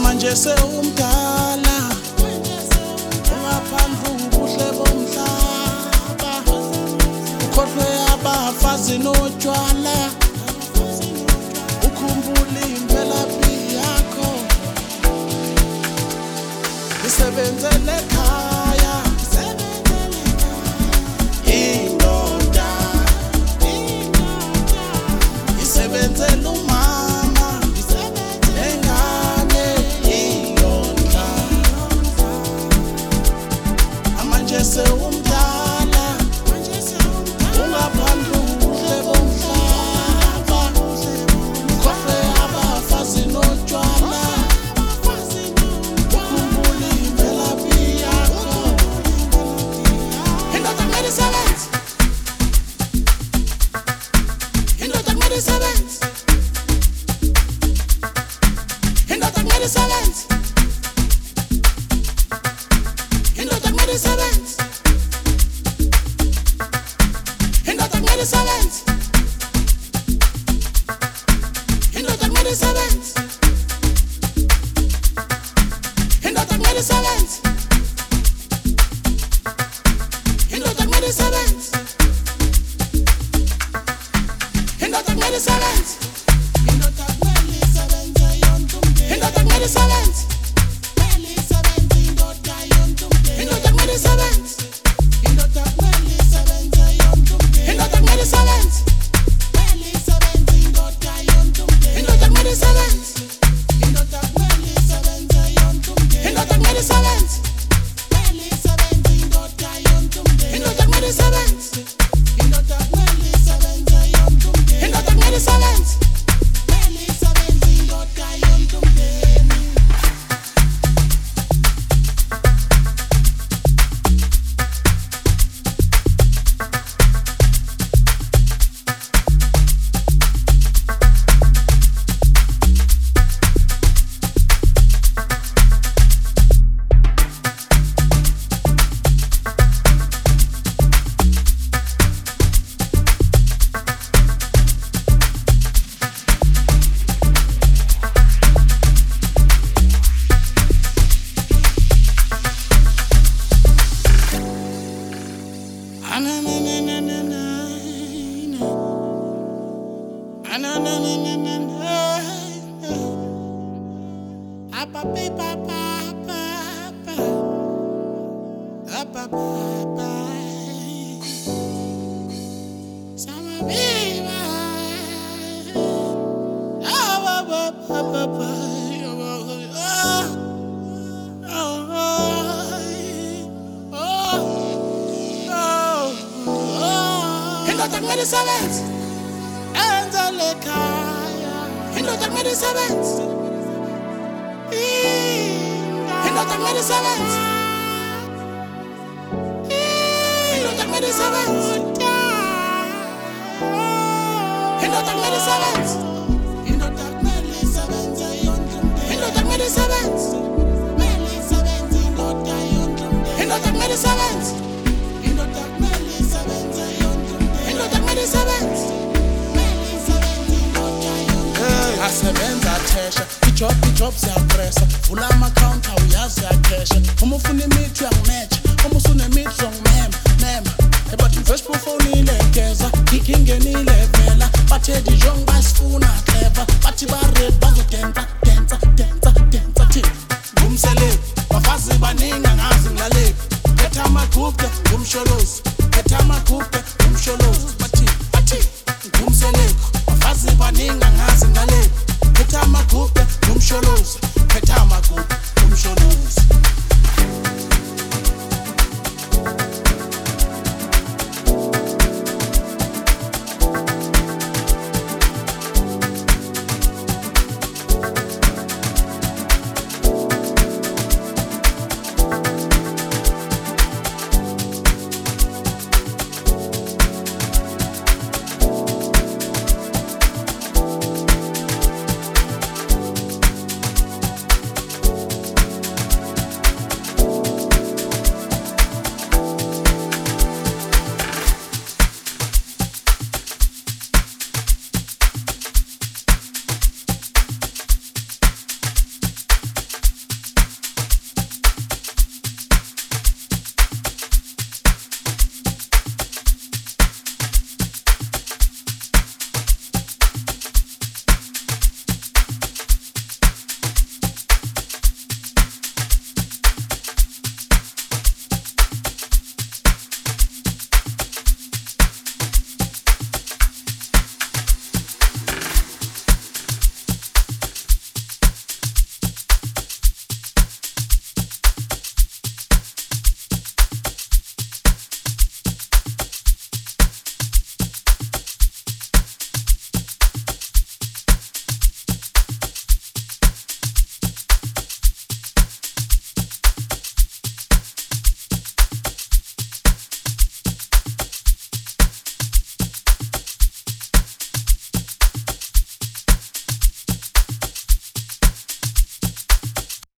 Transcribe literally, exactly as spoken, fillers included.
manje sewumdala ungaphandle ubuhle bomhlaba ukhohlwe abafazi notshwala ukhumbule imvelaphi yakho isebenzele ekhaya indoda isebenzele umama nengane iyondla amanje sewumdala ungaphandle ubuhle bomhlaba ukhohlwe abafazi notshwala ukhumbule imvelaphi yakho indoda kumele isebenze indoda kumele isebenze indoda kumele isebenze indoda kumele isebenze indoda kumele isebenze indoda kumele isebenze indoda kumele isebenze indoda kumele isebenze indoda kumele isebenze indoda kumele isebenze yonke indoda kumele isebenze kumele isebenze indoda yonke indoda kumele isebenze indoda kumele isebenze yonke indoda kumele isebenze kumele isebenze indoda yonke indoda kumele isebenze indoda kumele isebenze yonke indoda kumele isebenze kumele isebenze indoda yonke indoda kumele isebenze indoda kumele isebenze yonke indoda kumele isebenze kumele isebenze indoda yonke indoda kumele isebenze enzele ekhaya indoda kumele isebenze indoda kumele isebenze indoda kumele isebenze indoda kumele isebenze indoda kumele isebenze yonke indoda kumele isebenze kumele isebenze indoda yonke indoda kumele isebenze indoda kumele isebenze yonke indoda kumele isebenze kumele isebenze indoda yonke asebenza thesha ijob ijob siyapressa vula ama-counter uyazi yakesha uma ufuna imithi